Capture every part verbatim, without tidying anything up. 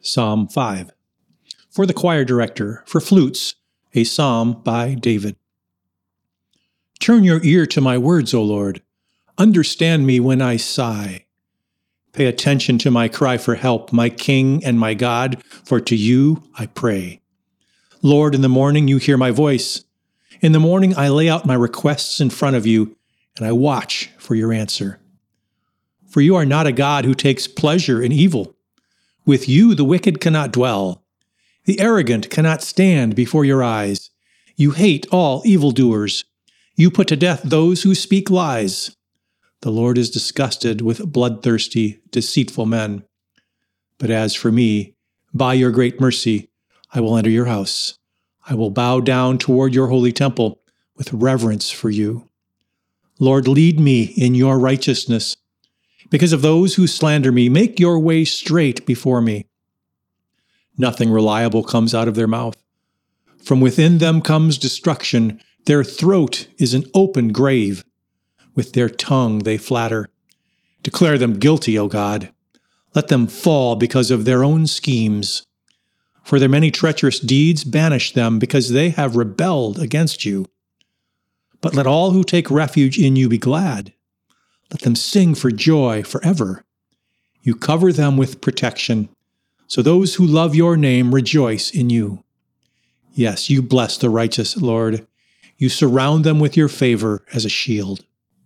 Psalm five. For the choir director, for flutes, a psalm by David. Turn your ear to my words, O Lord. Understand me when I sigh. Pay attention to my cry for help, my King and my God, for to you I pray. Lord, in the morning you hear my voice. In the morning I lay out my requests in front of you, and I watch for your answer. For you are not a God who takes pleasure in evil. With you the wicked cannot dwell. The arrogant cannot stand before your eyes. You hate all evildoers. You put to death those who speak lies. The Lord is disgusted with bloodthirsty, deceitful men. But as for me, by your great mercy, I will enter your house. I will bow down toward your holy temple with reverence for you. Lord, lead me in your righteousness. Because of those who slander me, make your way straight before me. Nothing reliable comes out of their mouth. From within them comes destruction. Their throat is an open grave. With their tongue they flatter. Declare them guilty, O God. Let them fall because of their own schemes. For their many treacherous deeds, banish them, because they have rebelled against you. But let all who take refuge in you be glad. Let them sing for joy forever. You cover them with protection, so those who love your name rejoice in you. Yes, you bless the righteous, Lord. You surround them with your favor as a shield.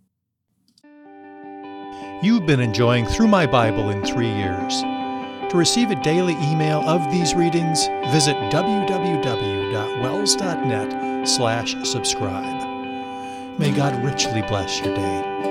You've been enjoying Through My Bible in Three Years. To receive a daily email of these readings, visit w w w dot wells dot net slash subscribe. May God richly bless your day.